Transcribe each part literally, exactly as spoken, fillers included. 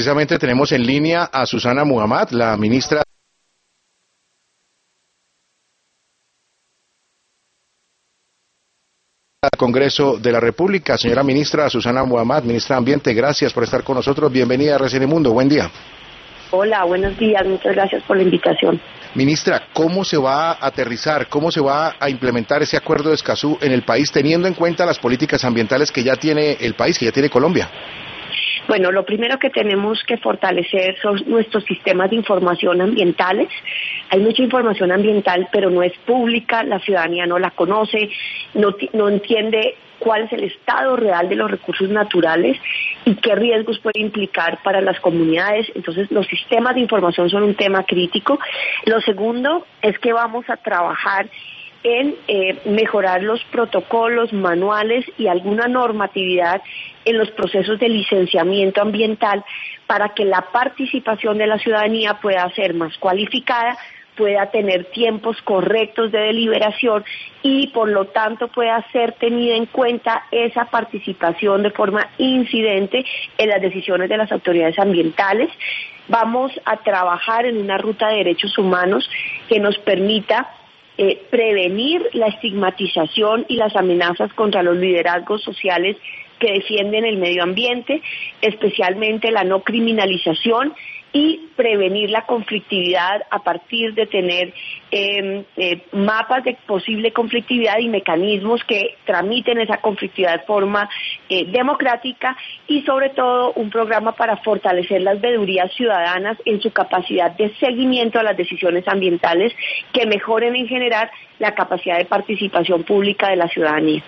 Precisamente tenemos en línea a Susana Muhammad, la ministra del Congreso de la República. Señora ministra Susana Muhammad, ministra de Ambiente, gracias por estar con nosotros. Bienvenida a R C N Mundo. Buen día. Hola, buenos días. Muchas gracias por la invitación. Ministra, ¿cómo se va a aterrizar, cómo se va a implementar ese acuerdo de Escazú en el país, teniendo en cuenta las políticas ambientales que ya tiene el país, que ya tiene Colombia? Bueno, lo primero que tenemos que fortalecer son nuestros sistemas de información ambientales. Hay mucha información ambiental, pero no es pública, la ciudadanía no la conoce, no, no entiende cuál es el estado real de los recursos naturales y qué riesgos puede implicar para las comunidades. Entonces, los sistemas de información son un tema crítico. Lo segundo es que vamos a trabajar en eh, mejorar los protocolos, manuales y alguna normatividad en los procesos de licenciamiento ambiental para que la participación de la ciudadanía pueda ser más cualificada, pueda tener tiempos correctos de deliberación y por lo tanto pueda ser tenida en cuenta esa participación de forma incidente en las decisiones de las autoridades ambientales. Vamos a trabajar en una ruta de derechos humanos que nos permita Eh, prevenir la estigmatización y las amenazas contra los liderazgos sociales que defienden el medio ambiente, especialmente la no criminalización y prevenir la conflictividad a partir de tener eh, eh, mapas de posible conflictividad y mecanismos que tramiten esa conflictividad de forma eh, democrática y sobre todo un programa para fortalecer las veedurías ciudadanas en su capacidad de seguimiento a las decisiones ambientales que mejoren en general la capacidad de participación pública de la ciudadanía.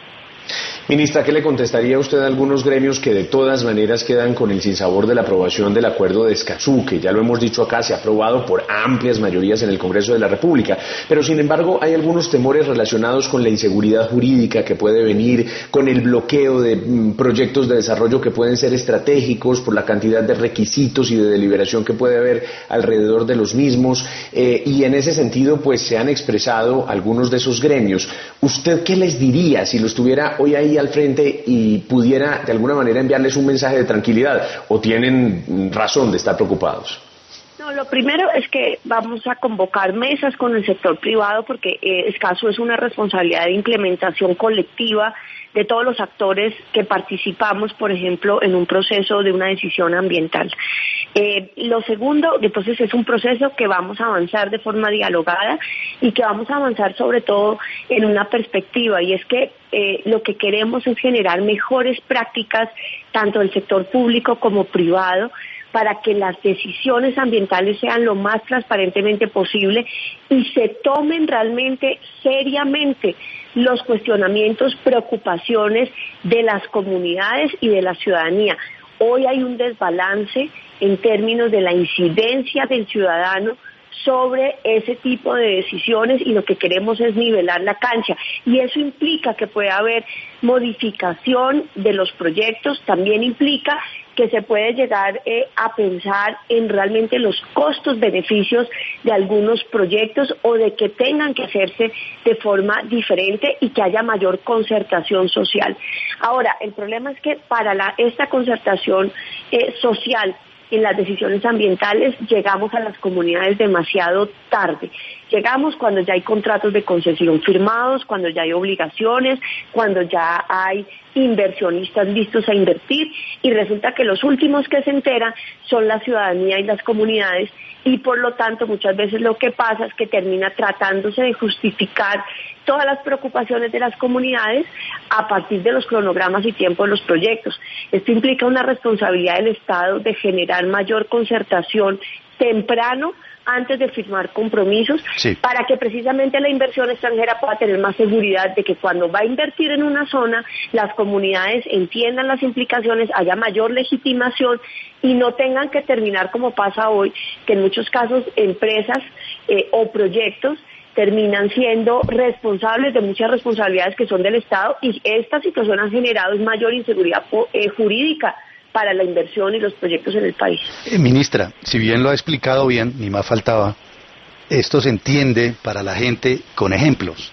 Ministra, ¿qué le contestaría usted a algunos gremios que de todas maneras quedan con el sinsabor de la aprobación del acuerdo de Escazú, que ya lo hemos dicho acá, se ha aprobado por amplias mayorías en el Congreso de la República, pero sin embargo hay algunos temores relacionados con la inseguridad jurídica que puede venir, con el bloqueo de mm, proyectos de desarrollo que pueden ser estratégicos por la cantidad de requisitos y de deliberación que puede haber alrededor de los mismos, eh, y en ese sentido pues se han expresado algunos de esos gremios. ¿Usted qué les diría si los tuviera hoy ahí al frente y pudiera de alguna manera enviarles un mensaje de tranquilidad, o tienen razón de estar preocupados? No, lo primero es que vamos a convocar mesas con el sector privado porque eh, Escazú es una responsabilidad de implementación colectiva de todos los actores que participamos, por ejemplo, en un proceso de una decisión ambiental. Eh, lo segundo, entonces, es un proceso que vamos a avanzar de forma dialogada y que vamos a avanzar sobre todo en una perspectiva, y es que eh, lo que queremos es generar mejores prácticas tanto del sector público como privado, para que las decisiones ambientales sean lo más transparentemente posible y se tomen realmente seriamente los cuestionamientos, preocupaciones de las comunidades y de la ciudadanía. Hoy hay un desbalance en términos de la incidencia del ciudadano sobre ese tipo de decisiones y lo que queremos es nivelar la cancha, y eso implica que puede haber modificación de los proyectos, también implica que se puede llegar eh, a pensar en realmente los costos-beneficios de algunos proyectos o de que tengan que hacerse de forma diferente y que haya mayor concertación social. Ahora, el problema es que para la, esta concertación eh, social en las decisiones ambientales llegamos a las comunidades demasiado tarde. Llegamos cuando ya hay contratos de concesión firmados, cuando ya hay obligaciones, cuando ya hay inversionistas listos a invertir, y resulta que los últimos que se enteran son la ciudadanía y las comunidades, y por lo tanto muchas veces lo que pasa es que termina tratándose de justificar todas las preocupaciones de las comunidades a partir de los cronogramas y tiempos de los proyectos. Esto implica una responsabilidad del Estado de generar mayor concertación temprano antes de firmar compromisos, sí, para que precisamente la inversión extranjera pueda tener más seguridad de que cuando va a invertir en una zona, las comunidades entiendan las implicaciones, haya mayor legitimación y no tengan que terminar como pasa hoy, que en muchos casos empresas eh, o proyectos terminan siendo responsables de muchas responsabilidades que son del Estado, y esta situación ha generado mayor inseguridad eh, jurídica para la inversión y los proyectos en el país. Eh, ministra, si bien lo ha explicado bien, ni más faltaba, esto se entiende para la gente con ejemplos.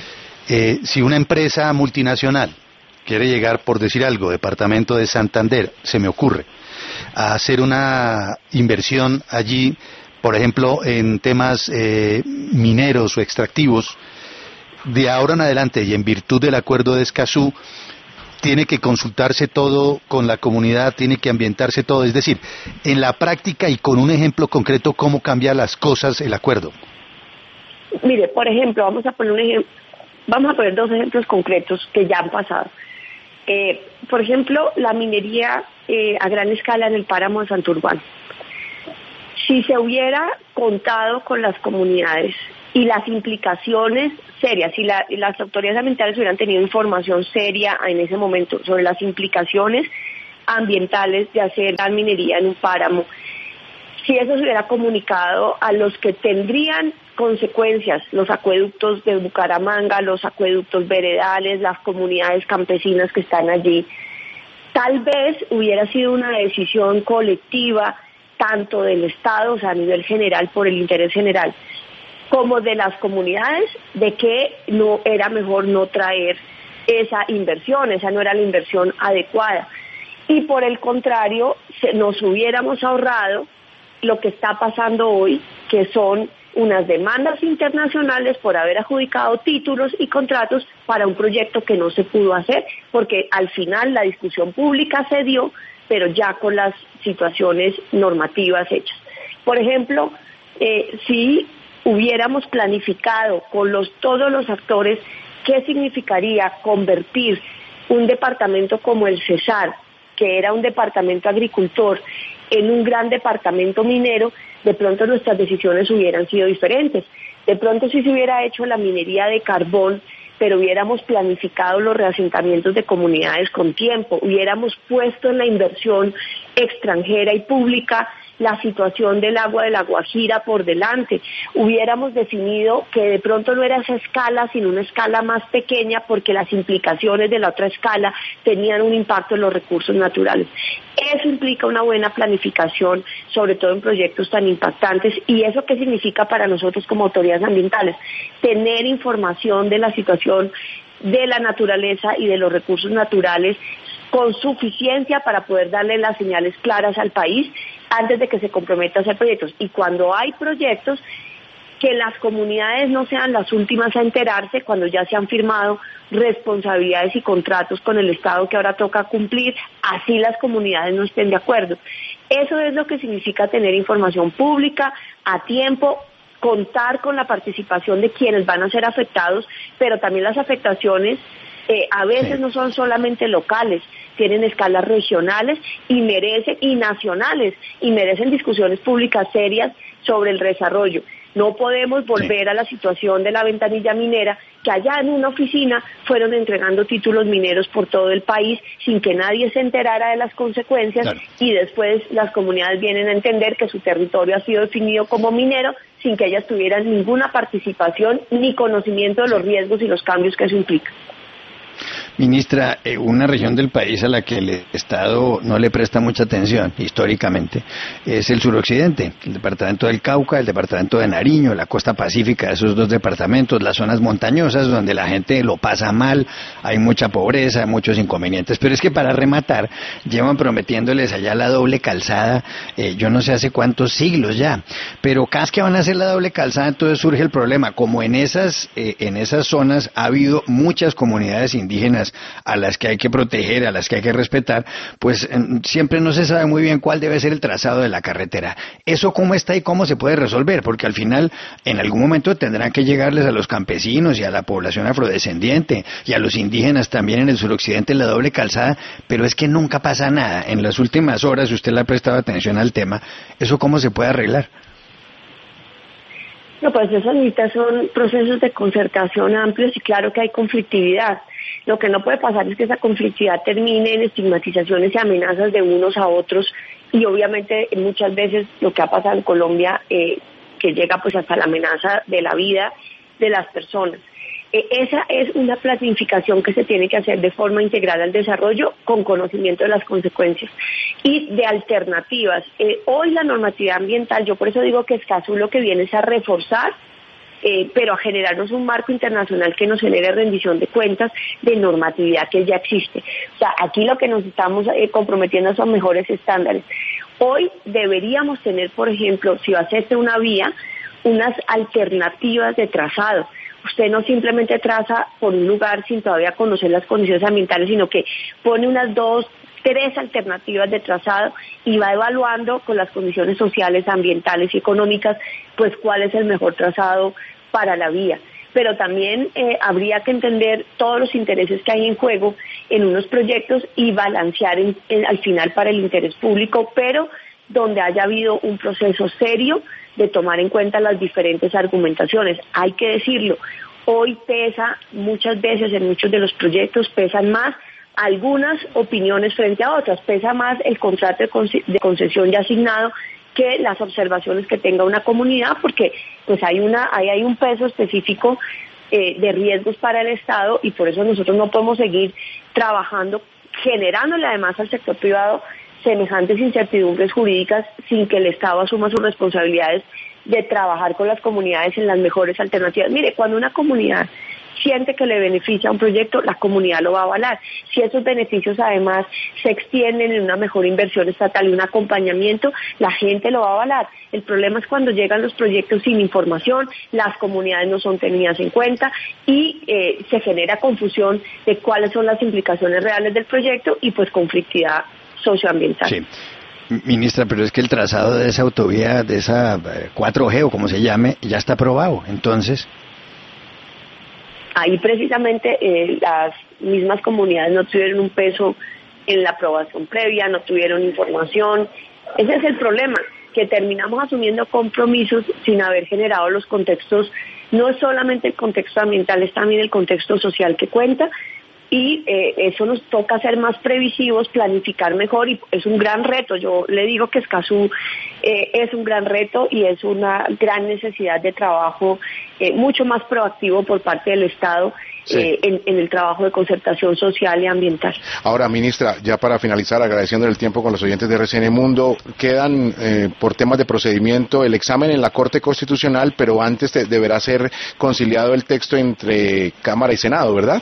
Eh, si una empresa multinacional quiere llegar, por decir algo, departamento de Santander, se me ocurre, a hacer una inversión allí, por ejemplo, en temas eh, mineros o extractivos, de ahora en adelante y en virtud del acuerdo de Escazú, tiene que consultarse todo con la comunidad, tiene que ambientarse todo, es decir, en la práctica y con un ejemplo concreto, ¿cómo cambia las cosas el acuerdo? Mire, por ejemplo, vamos a poner un ejemplo, vamos a poner dos ejemplos concretos que ya han pasado. Eh, por ejemplo, la minería eh, a gran escala en el páramo de Santurbán. Si se hubiera contado con las comunidades y las implicaciones serias, si la, las autoridades ambientales hubieran tenido información seria en ese momento sobre las implicaciones ambientales de hacer la minería en un páramo, si eso se hubiera comunicado a los que tendrían consecuencias, los acueductos de Bucaramanga, los acueductos veredales, las comunidades campesinas que están allí, tal vez hubiera sido una decisión colectiva, tanto del Estado, o sea, a nivel general, por el interés general, como de las comunidades, de que no era mejor no traer esa inversión, esa no era la inversión adecuada. Y por el contrario, se, nos hubiéramos ahorrado lo que está pasando hoy, que son unas demandas internacionales por haber adjudicado títulos y contratos para un proyecto que no se pudo hacer, porque al final la discusión pública se dio, pero ya con las situaciones normativas hechas. Por ejemplo, eh, si hubiéramos planificado con los todos los actores qué significaría convertir un departamento como el Cesar, que era un departamento agricultor, en un gran departamento minero, de pronto nuestras decisiones hubieran sido diferentes. De pronto si se hubiera hecho la minería de carbón, pero hubiéramos planificado los reasentamientos de comunidades con tiempo, hubiéramos puesto en la inversión extranjera y pública la situación del agua de la Guajira por delante, hubiéramos definido que de pronto no era esa escala, sino una escala más pequeña, porque las implicaciones de la otra escala tenían un impacto en los recursos naturales. Eso implica una buena planificación, sobre todo en proyectos tan impactantes. ¿Y eso qué significa para nosotros como autoridades ambientales? Tener información de la situación de la naturaleza y de los recursos naturales con suficiencia para poder darle las señales claras al país antes de que se comprometa a hacer proyectos. Y cuando hay proyectos, que las comunidades no sean las últimas a enterarse cuando ya se han firmado responsabilidades y contratos con el Estado que ahora toca cumplir, así las comunidades no estén de acuerdo. Eso es lo que significa tener información pública a tiempo, contar con la participación de quienes van a ser afectados, pero también las afectaciones eh, a veces sí. no son solamente locales, tienen escalas regionales y merecen y nacionales y merecen discusiones públicas serias sobre el desarrollo. No podemos volver sí. a la situación de la ventanilla minera, que allá en una oficina fueron entregando títulos mineros por todo el país sin que nadie se enterara de las consecuencias, claro. y después las comunidades vienen a entender que su territorio ha sido definido como minero sin que ellas tuvieran ninguna participación ni conocimiento de los sí. riesgos y los cambios que eso implica. Ministra, eh, una región del país a la que el Estado no le presta mucha atención históricamente es el suroccidente, el departamento del Cauca, el departamento de Nariño, la costa pacífica de esos dos departamentos, las zonas montañosas donde la gente lo pasa mal, hay mucha pobreza, hay muchos inconvenientes, pero es que para rematar llevan prometiéndoles allá la doble calzada, eh, yo no sé hace cuántos siglos ya, pero cada vez que van a hacer la doble calzada entonces surge el problema, como en esas, eh, en esas zonas ha habido muchas comunidades indígenas a las que hay que proteger, a las que hay que respetar, pues eh, siempre no se sabe muy bien cuál debe ser el trazado de la carretera. ¿Eso cómo está y cómo se puede resolver? Porque al final, en algún momento tendrán que llegarles a los campesinos y a la población afrodescendiente y a los indígenas también en el suroccidente la doble calzada, pero es que nunca pasa nada. En las últimas horas, usted le ha prestado atención al tema, ¿eso cómo se puede arreglar? No, pues eso ahorita son procesos de concertación amplios y claro que hay conflictividad. Lo que no puede pasar es que esa conflictividad termine en estigmatizaciones y amenazas de unos a otros y obviamente muchas veces lo que ha pasado en Colombia eh, que llega pues hasta la amenaza de la vida de las personas. Eh, esa es una planificación que se tiene que hacer de forma integral al desarrollo con conocimiento de las consecuencias y de alternativas. Eh, hoy la normatividad ambiental, yo por eso digo que Escazú lo que viene es a reforzar Eh, pero a generarnos un marco internacional que nos genere rendición de cuentas de normatividad que ya existe. O sea, aquí lo que nos estamos eh, comprometiendo son mejores estándares. Hoy deberíamos tener, por ejemplo, si va a hacerse una vía, unas alternativas de trazado. Usted no simplemente traza por un lugar sin todavía conocer las condiciones ambientales, sino que pone unas dos, tres alternativas de trazado y va evaluando con las condiciones sociales, ambientales y económicas, pues cuál es el mejor trazado para la vía. Pero también eh, habría que entender todos los intereses que hay en juego en unos proyectos y balancear en, en, al final para el interés público, pero donde haya habido un proceso serio de tomar en cuenta las diferentes argumentaciones. Hay que decirlo, hoy pesa muchas veces en muchos de los proyectos, pesan más algunas opiniones frente a otras, pesa más el contrato de concesión ya asignado que las observaciones que tenga una comunidad, porque pues hay una ahí hay un peso específico eh, de riesgos para el Estado, y por eso nosotros no podemos seguir trabajando, generándole además al sector privado semejantes incertidumbres jurídicas sin que el Estado asuma sus responsabilidades de trabajar con las comunidades en las mejores alternativas. Mire, cuando una comunidad siente que le beneficia un proyecto, la comunidad lo va a avalar. Si esos beneficios además se extienden en una mejor inversión estatal y un acompañamiento, la gente lo va a avalar. El problema es cuando llegan los proyectos sin información, las comunidades no son tenidas en cuenta y eh, se genera confusión de cuáles son las implicaciones reales del proyecto y pues conflictividad socioambiental. Sí. Ministra, pero es que el trazado de esa autovía, de esa cuatro G o como se llame, ya está aprobado, entonces... Ahí precisamente eh, las mismas comunidades no tuvieron un peso en la aprobación previa, no tuvieron información. Ese es el problema, que terminamos asumiendo compromisos sin haber generado los contextos. No es solamente el contexto ambiental, es también el contexto social que cuenta, y eh, eso nos toca ser más previsivos, planificar mejor, y es un gran reto. Yo le digo que Escazú eh, es un gran reto y es una gran necesidad de trabajo eh, mucho más proactivo por parte del Estado. Sí. Eh, en, en el trabajo de concertación social y ambiental. Ahora, ministra, ya para finalizar, agradeciendo el tiempo con los oyentes de R C N Mundo, quedan eh, por temas de procedimiento el examen en la Corte Constitucional, pero antes te, deberá ser conciliado el texto entre Cámara y Senado, ¿verdad?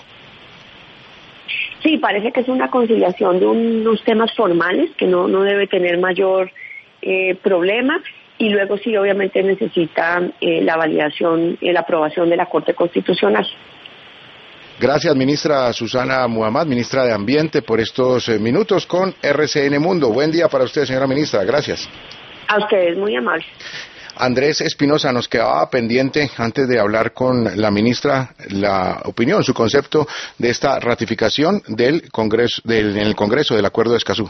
Sí, parece que es una conciliación de unos temas formales que no, no debe tener mayor eh, problema, y luego sí obviamente necesita eh, la validación y la aprobación de la Corte Constitucional. Gracias, ministra Susana Muhammad, ministra de Ambiente, por estos eh, minutos con R C N Mundo. Buen día para usted, señora ministra. Gracias. A ustedes, muy amables. Andrés Espinosa, nos quedaba pendiente, antes de hablar con la ministra, la opinión, su concepto de esta ratificación del Congreso, del, en el Congreso del Acuerdo de Escazú.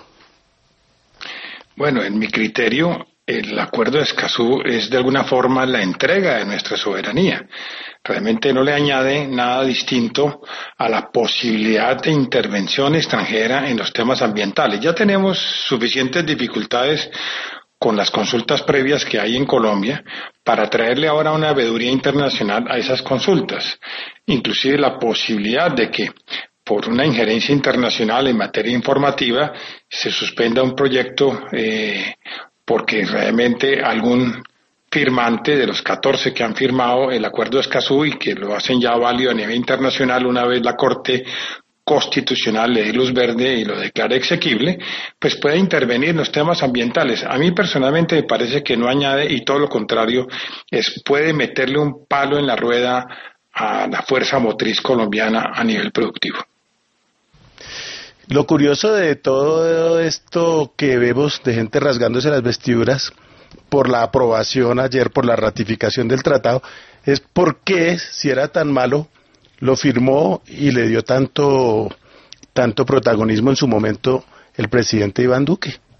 Bueno, en mi criterio, el Acuerdo de Escazú es de alguna forma la entrega de nuestra soberanía. Realmente no le añade nada distinto a la posibilidad de intervención extranjera en los temas ambientales. Ya tenemos suficientes dificultades con las consultas previas que hay en Colombia para traerle ahora una veeduría internacional a esas consultas. Inclusive la posibilidad de que por una injerencia internacional en materia informativa se suspenda un proyecto eh, porque realmente algún firmante de los catorce que han firmado el Acuerdo de Escazú y que lo hacen ya válido a nivel internacional una vez la Corte Constitucional le dé luz verde y lo declare exequible, pues puede intervenir en los temas ambientales. A mí personalmente me parece que no añade, y todo lo contrario, es puede meterle un palo en la rueda a la fuerza motriz colombiana a nivel productivo. Lo curioso de todo esto que vemos de gente rasgándose las vestiduras por la aprobación ayer, por la ratificación del tratado, es por qué, si era tan malo, lo firmó y le dio tanto, tanto protagonismo en su momento el presidente Iván Duque.